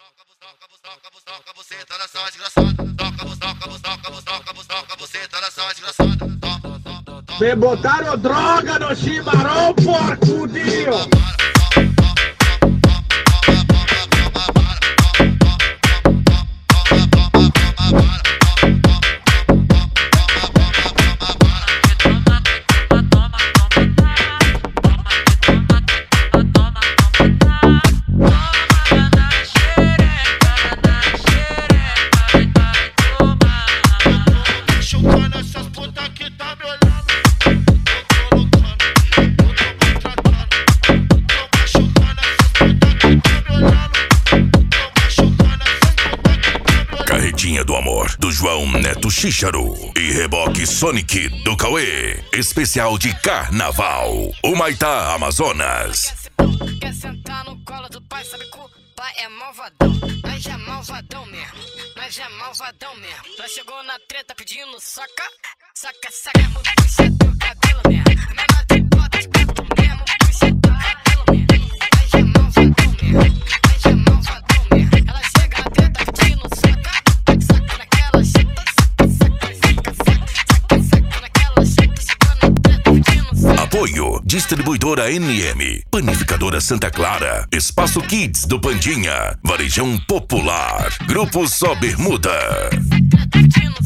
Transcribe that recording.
Toca você tá nessa desgraçada. Toca você tá nessa desgraçada. Me botaram droga no chimarrão, porcudinho! Carretinha do Amor, do João Neto Xíxaro e Reboque Sonic do Cauê. Especial de Carnaval, Humaitá, Amazonas. Quer sentar no colo do pai, sabe que o pai é malvadão. Nós é malvadão mesmo, nós é malvadão mesmo. Nós chegou na treta pedindo saca, saca, saca. Puxa teu cabelo mesmo, menor tem bota de preto mesmo. Puxa teu cabelo mesmo, nós é malvadão mesmo, nós é malvadão mesmo. Ela chega na treta pedindo saca, saca naquela chita, saca, saca, saca, saca naquela chita. Chegou na treta pedindo saca. Apoio, Distribuidora NM, Panificadora Santa Clara, Espaço Kids do Pandinha, Varejão Popular, Grupo Só Bermuda. Pedindo